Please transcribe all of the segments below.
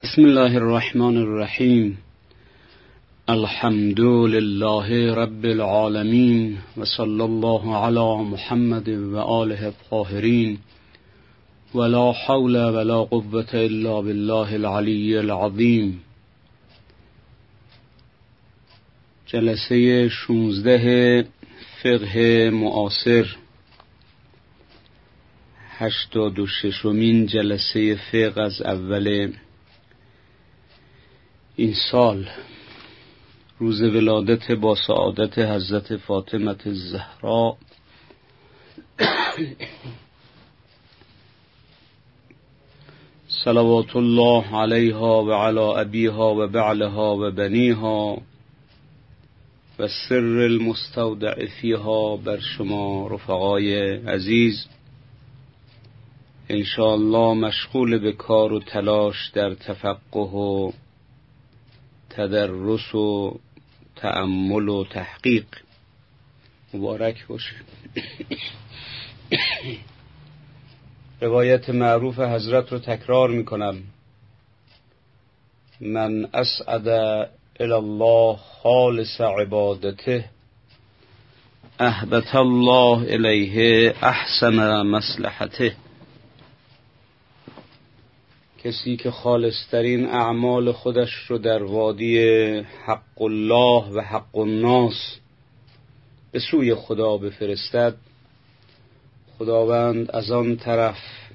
بسم الله الرحمن الرحیم. الحمد لله رب العالمین و صلی الله علی محمد و آله الطاهرین ولا حول ولا قوة الا بالله العلی العظیم. جلسه 16 فقه معاصر، 86مین جلسه فقه از اول این سال، روز ولادت با سعادت حضرت فاطمه الزهرا صلوات الله علیها و علی ابیها و بعلها و بنیها و سر المستودع فیها بر شما رفقای عزیز. انشاءالله مشغول به کار و تلاش در تفقه و تدرس و تأمل و تحقیق. مبارک باشه. روایت معروف حضرت رو تکرار میکنم: من اسعد الی الله خالص عبادته اهبط الله الیه احسن مصلحته. کسی که خالصترین اعمال خودش رو در وادی حق الله و حق الناس به سوی خدا بفرستد، خداوند از آن طرف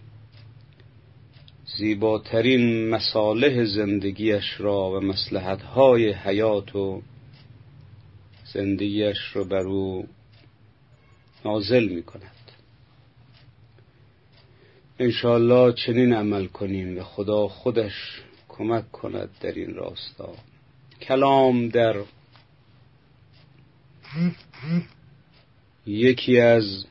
زیباترین مصالح زندگیش را و مصلحت‌های حیات و زندگیش رو بر او نازل می‌کند. انشاءالله چنین عمل کنیم و خدا خودش کمک کند در این راستا. کلام در یکی از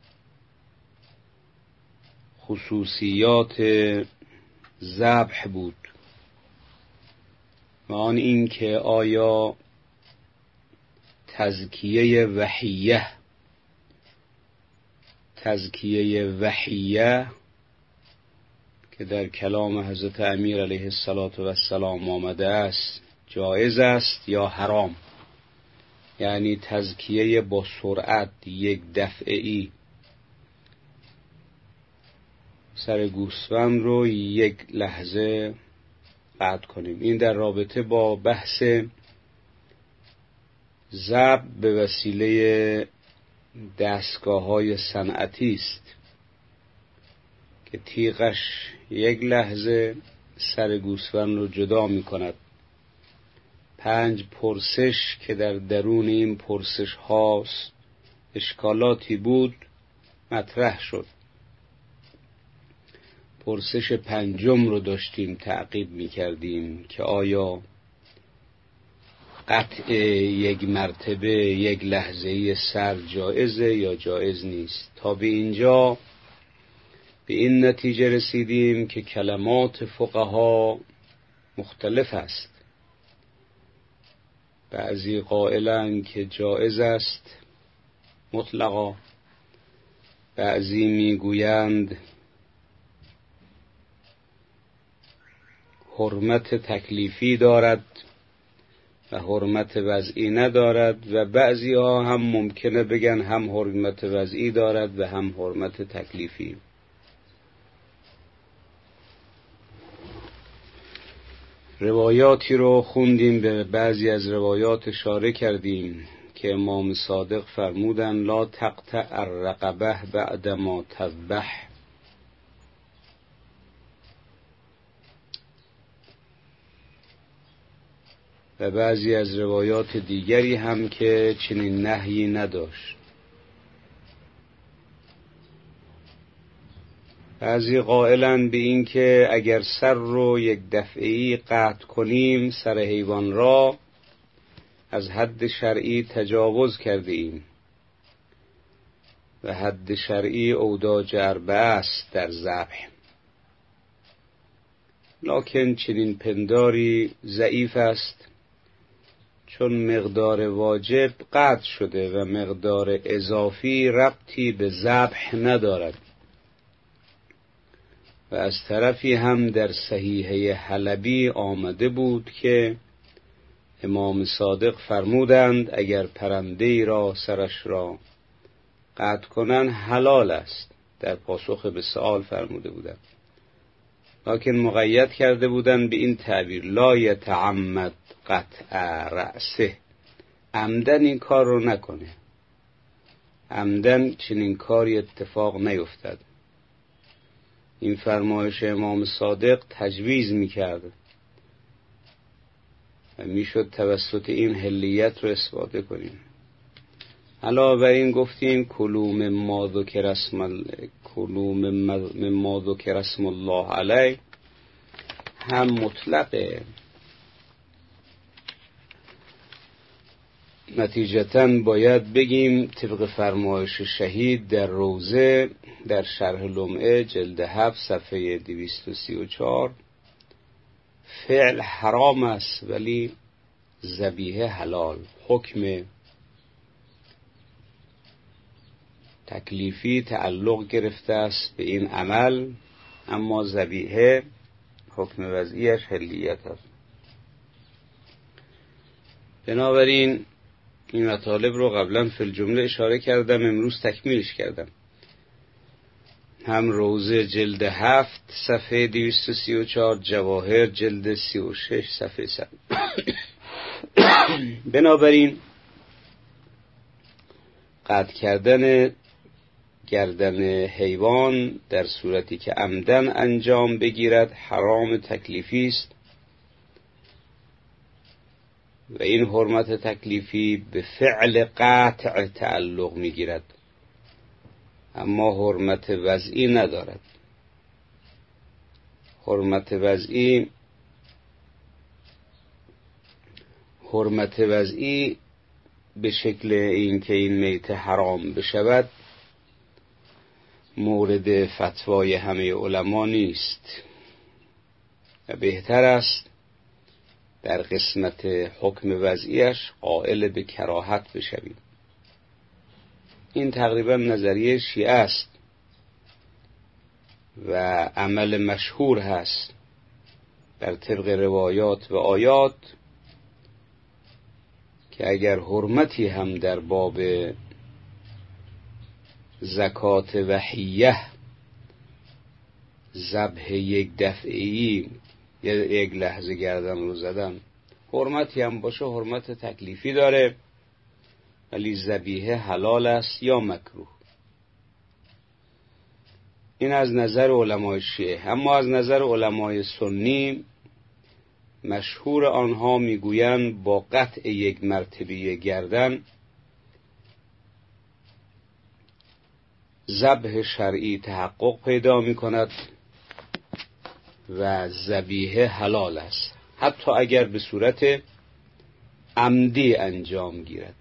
خصوصیات ذبح بود و آن این که آیا تزکیه وحیه که در کلام حضرت امیر علیه السلام آمده است جایز است یا حرام؟ یعنی تزکیه با سرعت، یک دفعه‌ای، سر گوسفند رو یک لحظه قطع کنیم. این در رابطه با بحث ذبح به وسیله دستگاه‌های صنعتی است که تیغش یک لحظه سر گوسفند رو جدا می کند. 5 پرسش که در درون این پرسش هاست اشکالاتی بود مطرح شد. پرسش 5 رو داشتیم تعقیب می کردیم که آیا قطع یک مرتبه یک لحظه‌ای سر جایزه یا جایز نیست. تا به اینجا به این نتیجه رسیدیم که کلمات فقها مختلف است. بعضی قائلند که جایز است مطلقا، بعضی میگویند حرمت تکلیفی دارد و حرمت وضعی ندارد، و بعضی ها هم ممکنه بگن هم حرمت وضعی دارد و هم حرمت تکلیفی. روایاتی رو خوندیم، به بعضی از روایات اشاره کردیم که امام صادق فرمودن لا تقطع الرقبه بعد ما تذبح. و بعضی از روایات دیگری هم که چنین نهی نداشت. بعضی قائلن به این که اگر سر رو یک دفعه‌ای قطع کنیم، سر حیوان را از حد شرعی تجاوز کرده ایم و حد شرعی اوداج 4 است در ذبح. لکن چنین پنداری ضعیف است، چون مقدار واجب قطع شده و مقدار اضافی ربطی به ذبح ندارد و از طرفی هم در صحیحه حلبی آمده بود که امام صادق فرمودند اگر پرنده ای را سرش را قطع کنن حلال است. در پاسخ به سؤال فرموده بودند، لکن مقید کرده بودند به این تعبیر لا یتعمد قطع رأسه، عمدن این کار رو نکنه، عمدن چنین کاری اتفاق نیفتد. این فرمایش امام صادق تجویز میکرد و میشد توسط این حلیت رو استفاده کنیم. علاوه بر این گفتیم کلوا مما ذکر اسم الله علیه هم مطلقه، نتیجتاً باید بگیم طبق فرمایش شهید در روزه در شرح لمعه جلد 7 صفحه 234 فعل حرام است ولی ذبیحه حلال. حکم تکلیفی تعلق گرفته است به این عمل، اما ذبیحه حکم وضعیش حلیت است. بنابراین این مطالب رو قبلا فی الجمله اشاره کردم، امروز تکمیلش کردم. هم روزه جلد 7 صفحه 234، جواهر جلد 36 صفحه 100. بنابراین قطع کردن گردن حیوان در صورتی که عمدن انجام بگیرد حرام تکلیفی است و این حرمت تکلیفی به فعل قطع تعلق میگیرد، اما حرمت وضعی ندارد. حرمت وضعی به شکل این که این میت حرام بشود مورد فتوای همه علما نیست و بهتر است در قسمت حکم وضعیش قائل به کراهت بشویم. این تقریبا نظریه شیعه است و عمل مشهور هست در طبق روایات و آیات که اگر حرمتی هم در باب زکات وحیه ذبح یک دفعی یک لحظه گردن رو زدن حرمتی هم باشه، حرمت تکلیفی داره ولی ذبیحه حلال است یا مکروه. این از نظر علمای شیعه. اما از نظر علمای سنی مشهور آنها میگویند با قطع یک مرتبه گردن ذبح شرعی تحقق پیدا میکند و ذبیحه حلال است، حتی اگر به صورت عمدی انجام گیرد.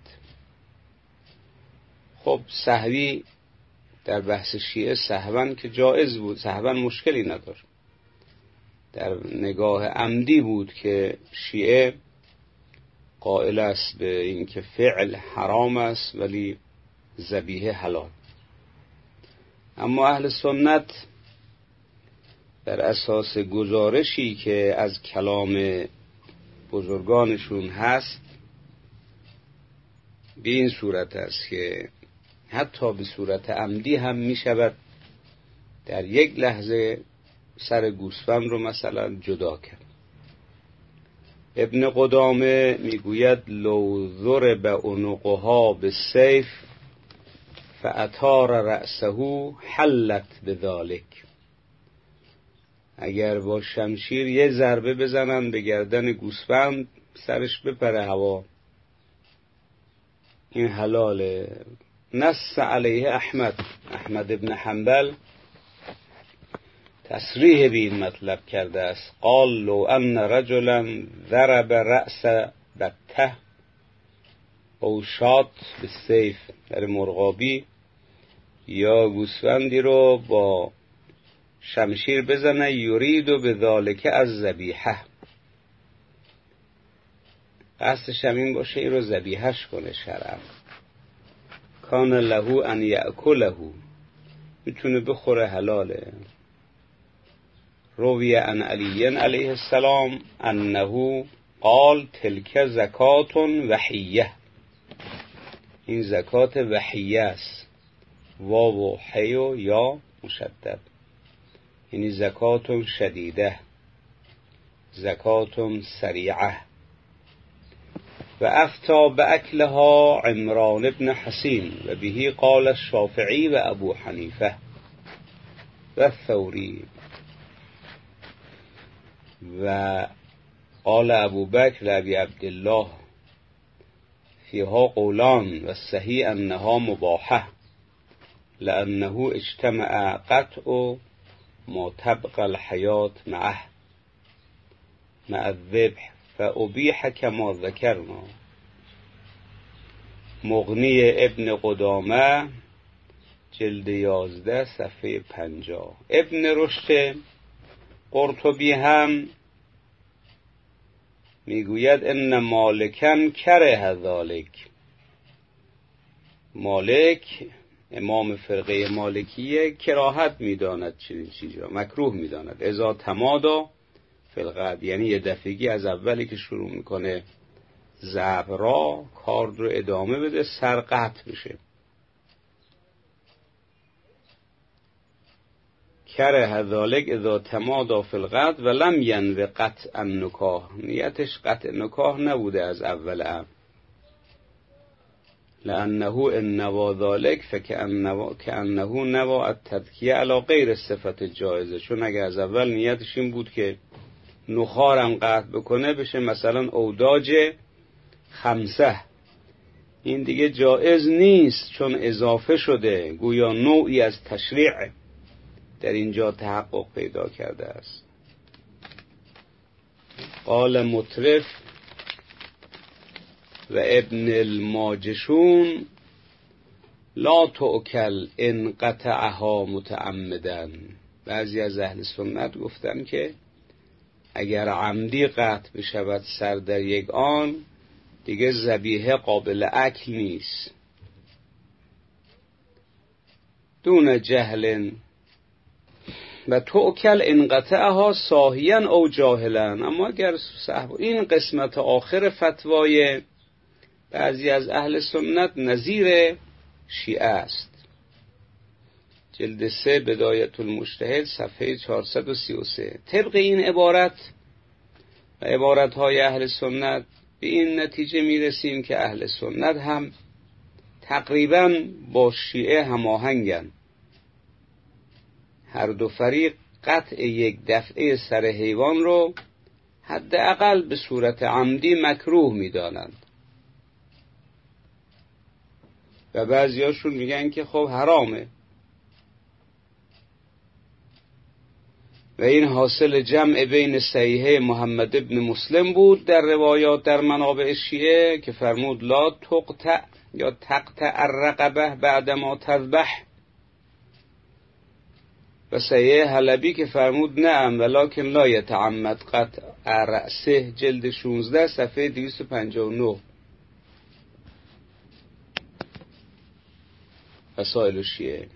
خب سهوی در بحث شیعه سهوان که جایز بود، سهوان مشکلی نداره. در نگاه عمدی بود که شیعه قائل است به این که فعل حرام است ولی ذبیحه حلال. اما اهل سنت بر اساس گزارشی که از کلام بزرگانشون هست به این صورت است که حتی به صورت عمدی هم می شود در یک لحظه سر گوسفند رو مثلا جدا کرد. ابن قدامه میگوید لو ضرب عنقها بالسیف فاطار رأسه حلت بذلک. اگر با شمشیر یه ضربه بزنن به گردن گوسفند سرش بپره هوا، این حلاله. نص علیه احمد ابن حنبل تصریح به این مطلب کرده است. قال لو ان رجلا ضرب رأس بته او شات بالسیف، در مرغابی یا گوسفندی رو با شمشیر بزنه یرید و به ذالک از ذبیحه، قصدش این باشه این رو ذبیحش کنه شرعا، کان له ان یأکله، میتونه بخوره حلاله. روی عن علی علیه السلام انه قال تلک زکات وحیه، این زکات وحیه است، واو و حی و یا مشدد، یعنی زکات شدیده، زکات سریعه. و افتا باکلها عمران ابن حسین و بهی قال الشافعی و ابو حنیفه و الثوری و قال ابو بکر ابی عبدالله فیها قولان و صحیح انها مباحه لانه اجتمع قطع ما تبقى الحیات معه مع الذبح فأبیح کما ذکرنا. مغنی ابن قدامه جلد 11 صفحه 50. ابن رشد قرطبی هم میگوید ان مالکن کره ذالک، مالک امام فرقه مالکیه کراهت میداند چنین چیزی را، مکروه میداند. اذا تمادا فی القطع، یعنی یه دفعگی از اولی که شروع میکنه ضرب را کار رو ادامه بده، سر قطع بشه. کره ذالک اذا تمادا فی القطع و لم ینو قطع النکاح، نیتش قطع نکاح نبوده از اول امر. لانه ان نوا ذالک فکأنه نوا التذکیه علی غیر صفت جایزه، چون اگه از اول نیتش این بود که نخارم قطع بکنه بشه مثلا اوداج 5، این دیگه جایز نیست چون اضافه شده، گویا نوعی از تشریع در اینجا تحقق پیدا کرده است. قال مطرف و ابن الماجشون لا تؤکل ان قطعها متعمدن. بعضی از اهل سنت گفتن که اگر عمدی قطع بشود سر در یک آن، دیگه ذبیحه قابل اکل نیست. دون جهل و تؤکل ان قطعها ساهیا او جاهلا. اما اگر این قسمت آخر فتوای بعضی از اهل سنت نظیر شیعه است. جلد 3 بدایت المجتهد صفحه 433. طبق این عبارت و عبارتهای اهل سنت به این نتیجه میرسیم که اهل سنت هم تقریبا با شیعه هماهنگن. هر دو فریق قطع یک دفعه سر حیوان رو حداقل به صورت عمدی مکروه میدانند و بعضیاشون میگن که خب حرامه. و این حاصل جمع بین صحیحه محمد ابن مسلم بود در روایات در منابع شیعه که فرمود لا تقطع یا تقطع الرقبه بعد ما تذبح، و صحیحه حلبی که فرمود نعم ولکن لا یتعمد قطع رأسه، جلد 16 صفحه 259. مسائل شیعه.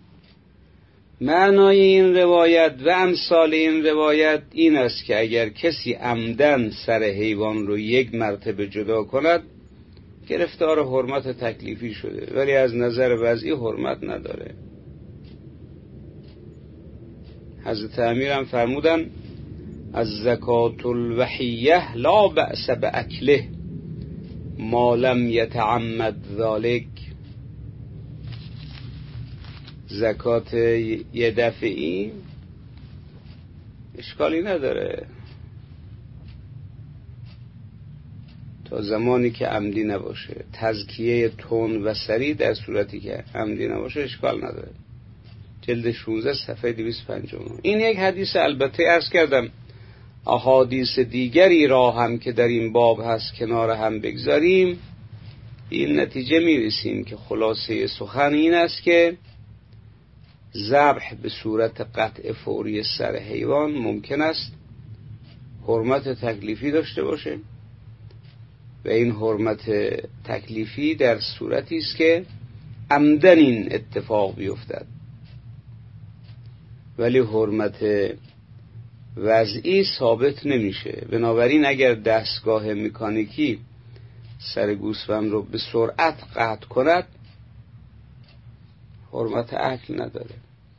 معنای این روایت و امثال این روایت این است که اگر کسی عمدن سر حیوان رو یک مرتبه جدا کند گرفتار حرمت تکلیفی شده، ولی از نظر وضعی حرمت نداره. حضرت امیر هم فرمودن از زکات الوحیه لا بأس باکله ما لم یتعمد ذالک. زکات یه دفعی اشکالی نداره تا زمانی که عمدی نباشه. تزکیه تون و سری در صورتی که عمدی نباشه اشکال نداره. جلد 16 صفحه 259. این یک حدیث، البته عرض کردم احادیث دیگری را هم که در این باب هست کنار هم بگذاریم، این نتیجه میرسیم که خلاصه سخن این است که ذبح به صورت قطع فوری سر حیوان ممکن است حرمت تکلیفی داشته باشه و این حرمت تکلیفی در صورتی است که عمدن این اتفاق بیفتد، ولی حرمت وضعی ثابت نمیشه. بنابراین اگر دستگاه مکانیکی سر گوسفند رو به سرعت قطع کند، حرمت اکل نداره.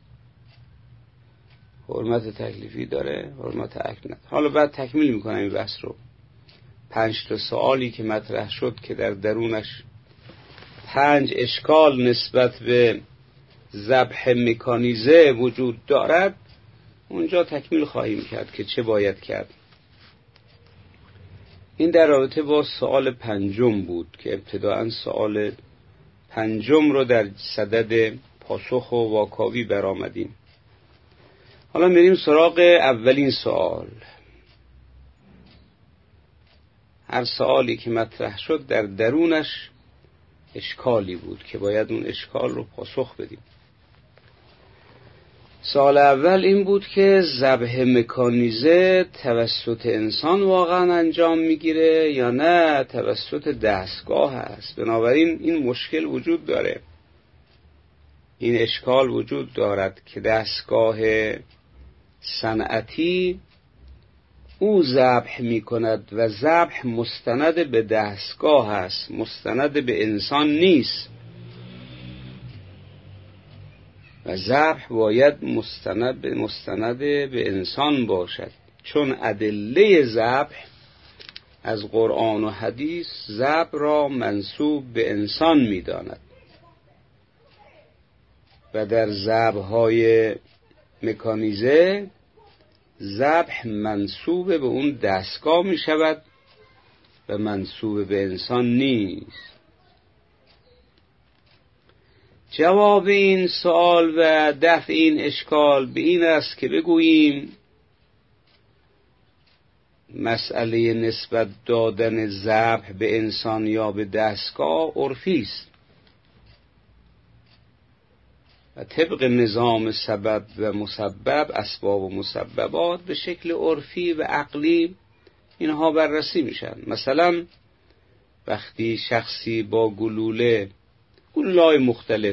حرمت تکلیفی داره، حرمت اکل نداره. حالا بعد تکمیل میکنم این بحث رو. 5 سوالی که مطرح شد که در درونش 5 اشکال نسبت به ذبح مکانیزه وجود دارد، اونجا تکمیل خواهیم کرد که چه باید کرد. این در رابطه با سوال 5 بود که ابتداءً سوال 5 رو در صدد پاسخ و واکاوی برآمدیم. حالا میریم سراغ اولین سوال. هر سوالی که مطرح شد در درونش اشکالی بود که باید اون اشکال رو پاسخ بدیم. سوال اول این بود که ذبح مکانیزه توسط انسان واقعا انجام میگیره یا نه توسط دستگاه است. بنابراین این مشکل وجود داره، این اشکال وجود دارد که دستگاه صنعتی او ذبح میکند و ذبح مستند به دستگاه است، مستند به انسان نیست و ذبح باید مستند به انسان باشد، چون ادله ذبح از قرآن و حدیث ذبح را منسوب به انسان می‌داند و در ذبح‌های مکانیزه ذبح منسوب به اون دستگاه می‌شود و منسوب به انسان نیست. جواب این سوال و دفع این اشکال به این است که بگوییم مسئله نسبت دادن ذبح به انسان یا به دستگاه عرفی است و طبق نظام سبب و مسبب، اسباب و مسببات، به شکل عرفی و عقلی اینها بررسی میشن. مثلا وقتی شخصی با گلوله‌های مختلف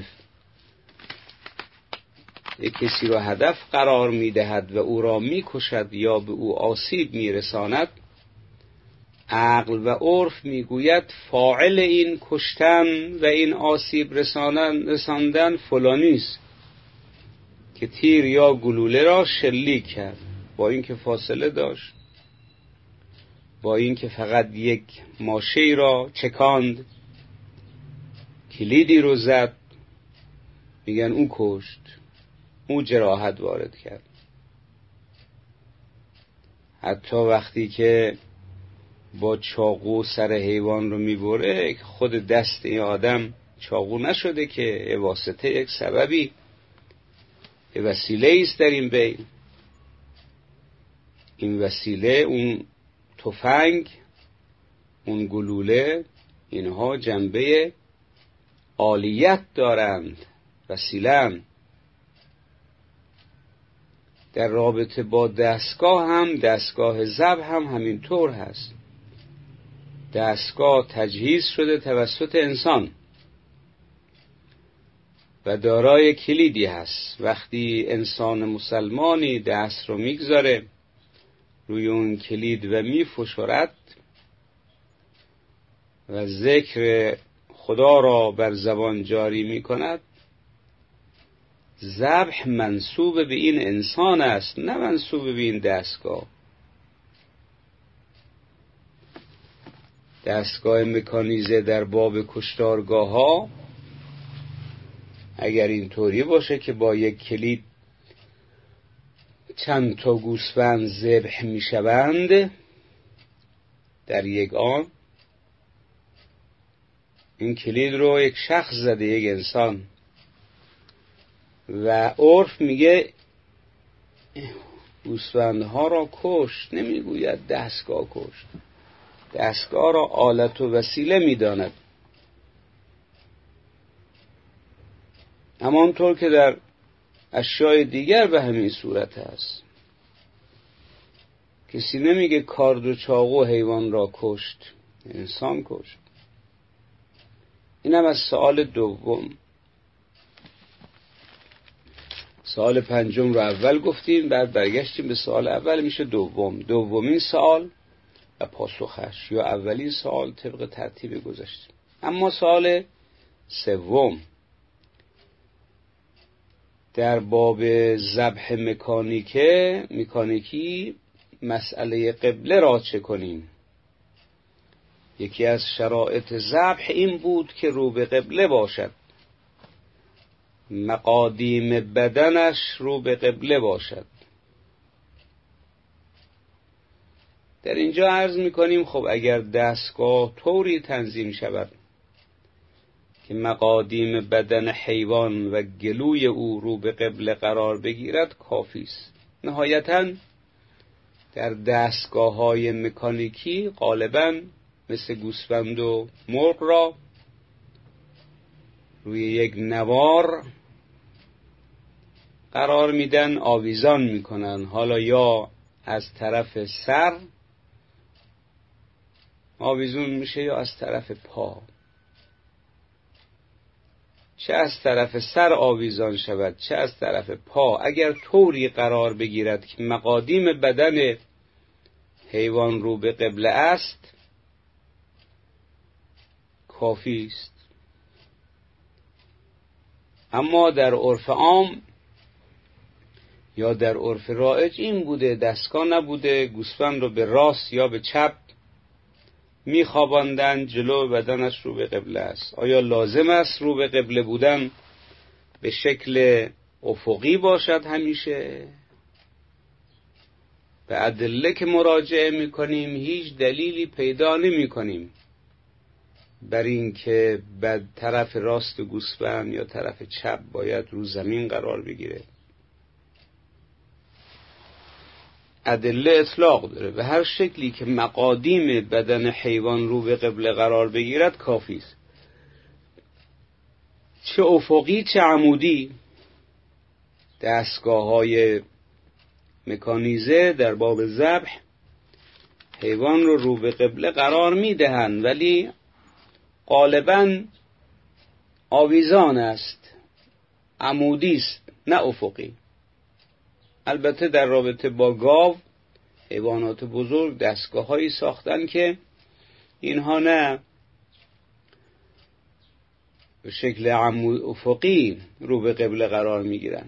یک کسی را هدف قرار می‌دهد و او را می‌کشد یا به او آسیب می‌رساند، عقل و عرف می‌گوید فاعل این کشتن و این آسیب رساندن فلانی است که تیر یا گلوله را شلیک کرد، با اینکه فاصله داشت، با اینکه فقط یک ماشه را چکاند، کلیدی رو زد، میگن او کشت، او جراحت وارد کرد. حتی وقتی که با چاقو سر حیوان رو میبره، خود دست این آدم چاقو نشده که واسطه یک سببی، یک وسیله است در این بین. این وسیله، اون تفنگ، اون گلوله، اینها جنبه عالیت دارند، وسیله‌اند. در رابطه با دستگاه هم، دستگاه ذبح هم همینطور هست. دستگاه تجهیز شده توسط انسان و دارای کلیدی هست. وقتی انسان مسلمانی دست رو میگذاره روی اون کلید و میفشرد و ذکر خدا را بر زبان جاری میکند، ذبح منسوب به این انسان است، نه منسوب به این دستگاه. دستگاه مکانیزه در باب کشتارگاه ها اگر اینطوری باشه که با یک کلید چند تا گوسفند ذبح میشوند در یک آن، این کلید رو یک شخص زده، یک انسان، و عرف میگه گوسفندها را کشت، نمیگوید دستگاه کشت. دستگاه را آلت و وسیله میداند. همانطور که در اشیاء دیگر به همین صورت است. کسی نمیگه کارد و چاقو حیوان را کشت، انسان کشت. اینم از سوال دوم. سوال پنجم رو اول گفتیم، بعد برگشتیم به سوال اول، میشه دومین سوال و پاسخش، یا اولین سوال طبق ترتیب گذاشتیم. اما سوال سوم در باب ذبح مکانیکی مسئله قبله را چه کنیم؟ یکی از شرایط ذبح این بود که رو به قبله باشد، مقادیم بدنش رو به قبله باشد. در اینجا عرض میکنیم خب اگر دستگاه طوری تنظیم شود که مقادیم بدن حیوان و گلوی او رو به قبله قرار بگیرد کافی است. نهایتاً در دستگاه‌های مکانیکی غالباً مثل گوسفند و مرغ را روی یک نوار قرار میدن، آویزان میکنن، حالا یا از طرف سر آویزون میشه یا از طرف پا. چه از طرف سر آویزان شود چه از طرف پا، اگر طوری قرار بگیرد که مقادیم بدن حیوان رو به قبله است کافی است. اما در عرف عام یا در عرف رایج این بوده، دستگاه نبوده، گوسفند رو به راست یا به چپ میخواباندن، جلو بدنش رو به قبله است. آیا لازم است رو به قبله بودن به شکل افقی باشد همیشه؟ به ادله که مراجعه میکنیم هیچ دلیلی پیدا نمیکنیم بر این که به طرف راست گوسفند یا طرف چپ باید رو زمین قرار بگیره. ادله اطلاق داره، به هر شکلی که مقادیم بدن حیوان رو به قبله قرار بگیرد کافی است، چه افقی چه عمودی. دستگاه‌های مکانیزه در باب ذبح حیوان رو به قبله قرار میدهند، ولی غالباً آویزان است، عمودی است نه افقی. البته در رابطه با گاو، حیوانات بزرگ، دستگاه‌هایی ساختن که اینها نه به شکل عمود افقی رو به قبله قرار میگیرن.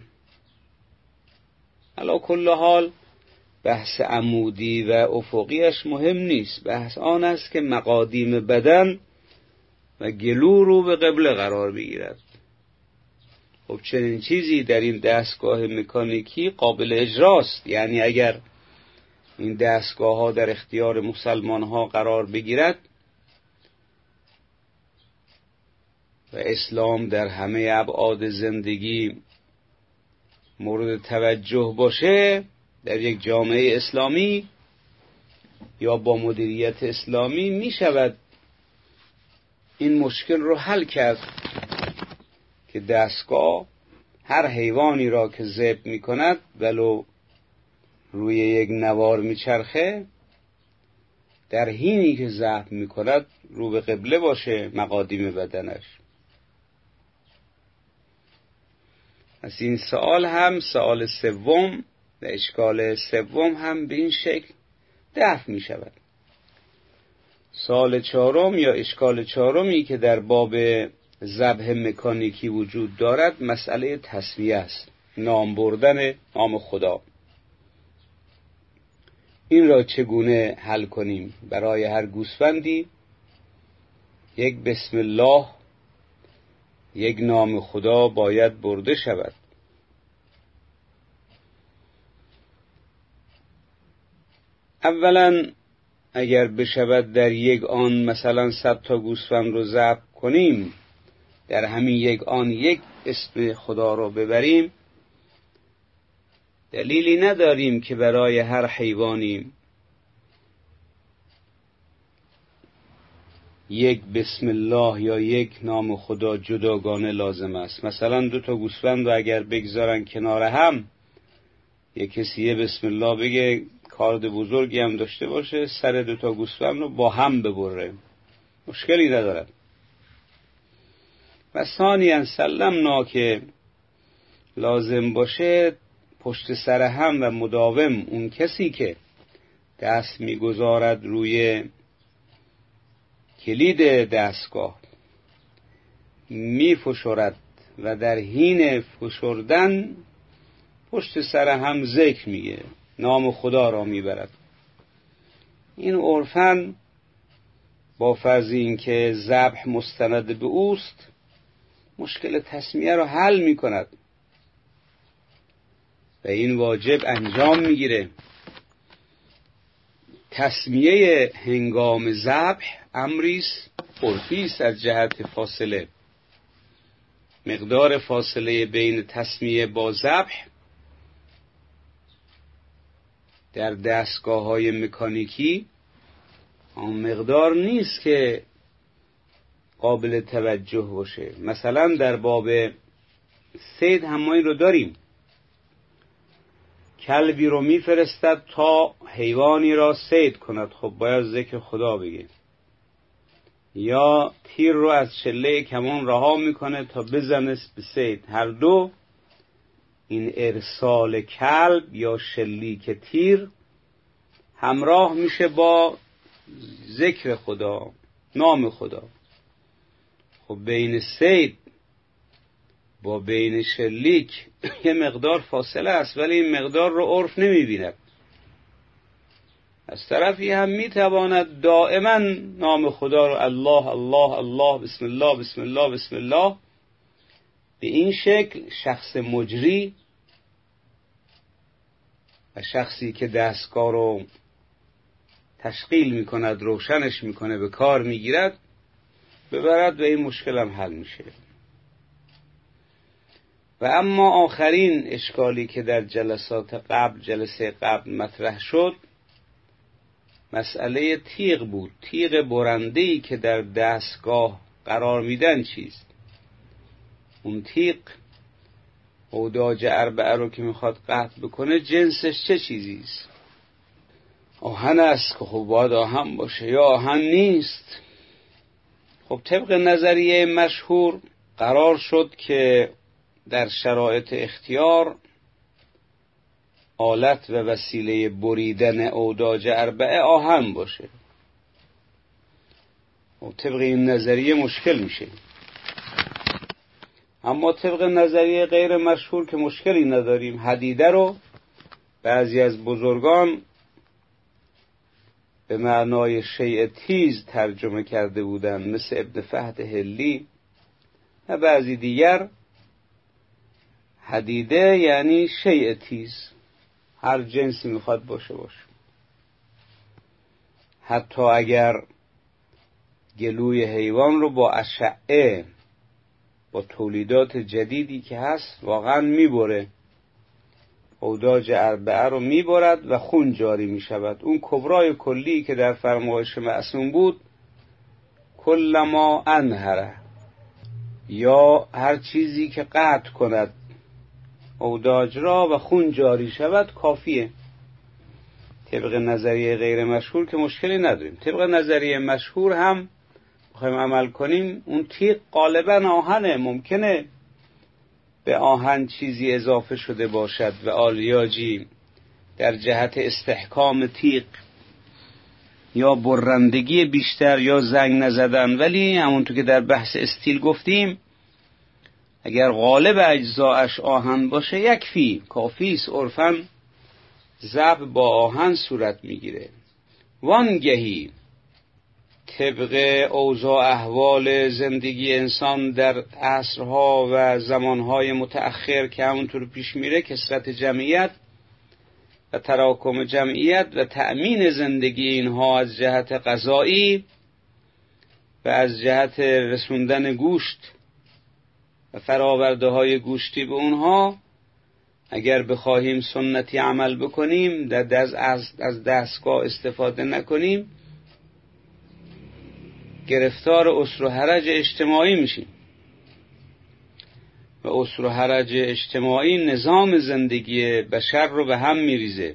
علی کل حال بحث عمودی و افقیش مهم نیست، بحث آن است که مقادیم بدن و گلو رو به قبله قرار بگیرد. خب چنین چیزی در این دستگاه مکانیکی قابل اجراست، یعنی اگر این دستگاه ها در اختیار مسلمان ها قرار بگیرد و اسلام در همه ابعاد زندگی مورد توجه باشه در یک جامعه اسلامی یا با مدیریت اسلامی، می شود این مشکل رو حل کرد که دستگاه هر حیوانی را که ذبح می کند ولو روی یک نوار می چرخه، در حینی که ذبح می کند رو به قبله باشه مقادیم بدنش. از این سوال هم سوال سوم و اشکال سوم هم به این شکل دفع می شود. سوال چهارم یا اشکال چهارمی که در باب ذبح مکانیکی وجود دارد مسئله تسمیه است، نام بردن نام خدا. این را چگونه حل کنیم؟ برای هر گوسفندی یک بسم الله، یک نام خدا باید برده شود. اولا اگر بشود در یک آن مثلا 100 تا گوسفند رو ذبح کنیم، در همین یک آن یک اسم خدا رو ببریم، دلیلی نداریم که برای هر حیوانی یک بسم الله یا یک نام خدا جداگانه لازم است. مثلا 2 تا گوسفند رو اگر بگذارن کنار هم، یک کسی یه بسم الله بگه، کارد بزرگی هم داشته باشه، سر 2 تا گوسفند رو با هم ببره، مشکلی ندارد. و ثانیاً سلمنا که لازم باشه پشت سر هم و مداوم اون کسی که دست میگذارد روی کلید دستگاه میفشرد و در حین فشردن پشت سر هم ذکر میگه، نام خدا را میبرد. این عرفاً با فرض این که ذبح مستند به اوست مشکل تسمیه را حل میکند و این واجب انجام میگیره. تسمیه هنگام ذبح امریست عرفی است از جهت فاصله. مقدار فاصله بین تسمیه با ذبح در دستگاه‌های مکانیکی آن مقدار نیست که قابل توجه باشه. مثلا در باب صید همایی رو داریم، کلبی رو میفرستد تا حیوانی را صید کند، خب باید ذکر خدا بگه. یا تیر رو از چله کمان رها میکنه تا بزنه به صید. هر دو این ارسال کلب یا شلیک تیر همراه میشه با ذکر خدا، نام خدا. خب بین صید با بین شلیک یه مقدار فاصله است، ولی این مقدار رو عرف نمیبیند. از طرفی هم میتواند دائما نام خدا رو الله الله الله بسم الله بسم الله بسم الله به این شکل شخص مجری و شخصی که دستگاه رو تشغیل میکند، روشنش میکنه، به کار میگیرد، ببرد و این مشکل هم حل میشه. و اما آخرین اشکالی که در جلسه قبل مطرح شد مسئله تیغ بود. تیغ برنده‌ای که در دستگاه قرار میدن چیست؟ اون تیغ اوداج اربعه رو که میخواد قطع بکنه جنسش چه چیزیست؟ آهن است که خب باید آهن باشه، یا آهن نیست. خب طبق نظریه مشهور قرار شد که در شرایط اختیار آلت و وسیله بریدن اوداج اربعه آهن باشه. و طبق این نظریه مشکل میشه. اما طبق نظریه غیر مشهور که مشکلی نداریم، حدیده رو بعضی از بزرگان به معنای شیء تیز ترجمه کرده بودند، مثل ابن فهد هلی و بعضی دیگر. حدیده یعنی شیء تیز، هر جنسی میخواد باشه. حتی اگر گلوی حیوان رو با اشعه، با تولیدات جدیدی که هست واقعا میبره، اوداج اربعه رو میبرد و خون جاری میشود. اون کبرای کلی که در فرمایش معصوم بود، کلما انهره، یا هر چیزی که قطع کند اوداج را و خون جاری شود کافیه. طبق نظریه غیر مشهور که مشکلی نداریم. طبق نظریه مشهور هم بخوایم عمل کنیم، اون تیغ غالبا آهنه. ممکنه به آهن چیزی اضافه شده باشد و آلیاجی در جهت استحکام تیغ یا برندگی بیشتر یا زنگ نزدن، ولی همونطور که در بحث استیل گفتیم اگر غالب اجزاش آهن باشه یکفی، کافی است. عرفاً ذبح با آهن صورت میگیره. وانگهی طبق اوضاع احوال زندگی انسان در عصرها و زمانهای متأخر که همونطور پیش میره، کثرت جمعیت و تراکم جمعیت و تأمین زندگی اینها از جهت غذایی و از جهت رسوندن گوشت و فراورده های گوشتی به اونها، اگر بخواهیم سنتی عمل بکنیم، از دستگاه استفاده نکنیم، گرفتار اسر و حرج اجتماعی میشیم. و اسر و حرج اجتماعی نظام زندگی بشر رو به هم میریزه.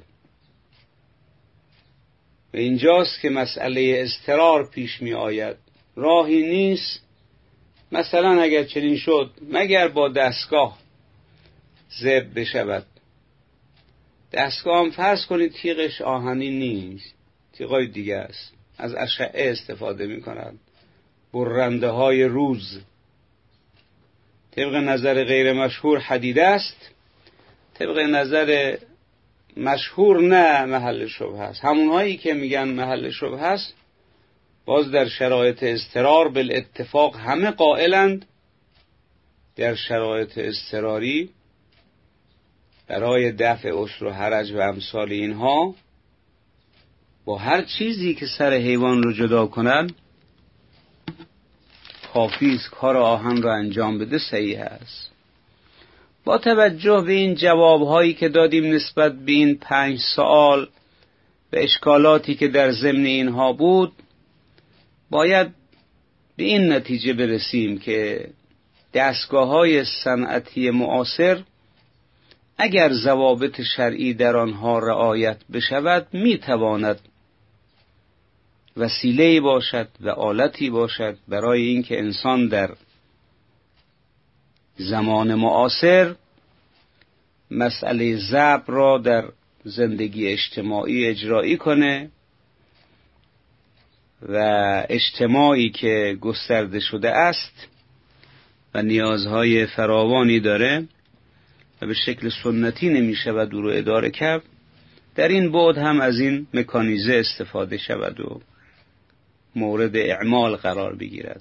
و اینجاست که مسئله اضطرار پیش می آید. راهی نیست مثلا اگر چنین شد مگر با دستگاه ذبح بشود. دستگاه هم فرض کنید تیغش آهنی نیست، تیغای دیگه است، از اشعه استفاده میکنند، برنده های روز. طبق نظر غیر مشهور حدیده است، طبق نظر مشهور نه محل شبهه است. همونهایی که میگن محل شبهه است باز در شرایط اضطرار بالاتفاق همه قائلند در شرایط اضطراری برای دفع عسر و حرج و امثال اینها با هر چیزی که سر حیوان رو جدا کنن کافی است کار آهن رو انجام بده، صحیح است. با توجه به این جوابهایی که دادیم نسبت به این 5 سوال و اشکالاتی که در ضمن اینها بود، باید به این نتیجه برسیم که دستگاه‌های صنعتی معاصر اگر ضوابط شرعی در آنها رعایت بشود میتواند وسیله‌ای باشد و آلتی باشد برای اینکه انسان در زمان معاصر مسئله ذبح را در زندگی اجتماعی اجرایی کنه و اجتماعی که گسترده شده است و نیازهای فراوانی داره و به شکل سنتی نمی شود او رو اداره کرد، در این بعد هم از این مکانیزه استفاده شود و مورد اعمال قرار بگیرد.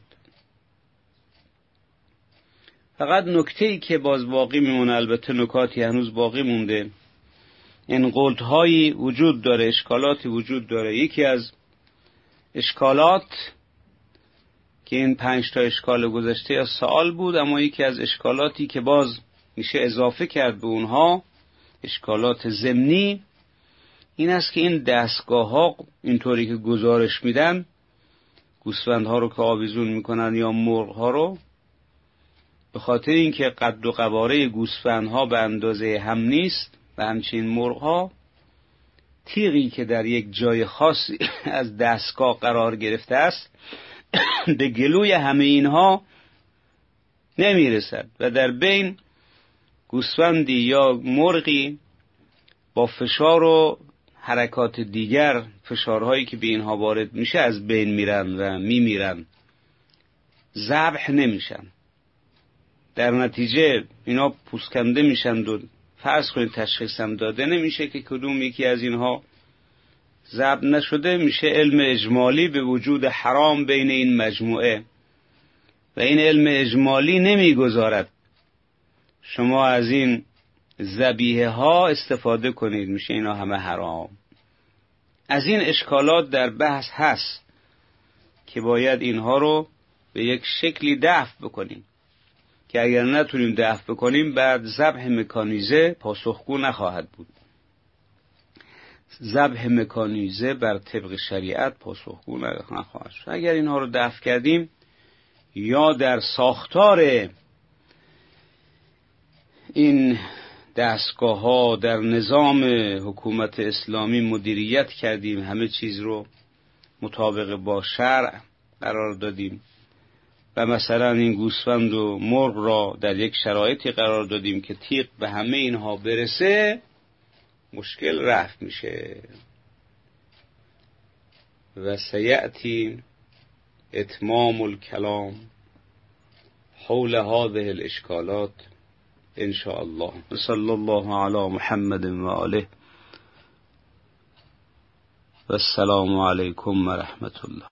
فقط نکته‌ای که باز باقی میمونه، البته نکاتی هنوز باقی مونده، انقلت‌هایی وجود داره، اشکالاتی وجود داره. یکی از اشکالات که این 5 تا اشکال گذشته از سوال بود، اما یکی از اشکالاتی که باز میشه اضافه کرد به اونها، اشکالات ضمنی، این است که این دستگاه‌ها اینطوری که گزارش میدن، گوسفندها رو که آویزون میکنن یا مرغ‌ها رو، به خاطر اینکه قد و قواره گوسفندها به اندازه هم نیست و همچنین مرغ‌ها، تیغی که در یک جای خاصی از دستگاه قرار گرفته است به گلوی همه اینها نمیرسد و در بین گوسفندی یا مرغی با فشار و حرکات دیگر، فشارهایی که به اینها وارد میشه، از بین میرن و میمیرن، ذبح نمیشن. در نتیجه اینا پوسکنده میشن و فرض کنید تشخیص هم داده نمیشه که کدوم یکی از اینها ذبح نشده. میشه علم اجمالی به وجود حرام بین این مجموعه و این علم اجمالی نمیگذارد شما از این ذبیحه ها استفاده کنید، میشه اینا همه حرام. از این اشکالات در بحث هست که باید اینها رو به یک شکلی دفع بکنیم که اگر نتونیم دفع بکنیم بعد ذبح مکانیزه پاسخگو نخواهد بود. ذبح مکانیزه بر طبق شریعت پاسخگو نخواهد شد. اگر اینها رو دفع کردیم یا در ساختار این دستگاه ها در نظام حکومت اسلامی مدیریت کردیم، همه چیز رو مطابق با شرع قرار دادیم و مثلا این گوسفند و مرغ را در یک شرایطی قرار دادیم که تیغ به همه اینها برسه، مشکل رفع میشه. و سیأتی اتمام الکلام حول هذه الاشکالات ان شاء الله. صلی الله علی محمد و آله و السلام علیکم و رحمت الله.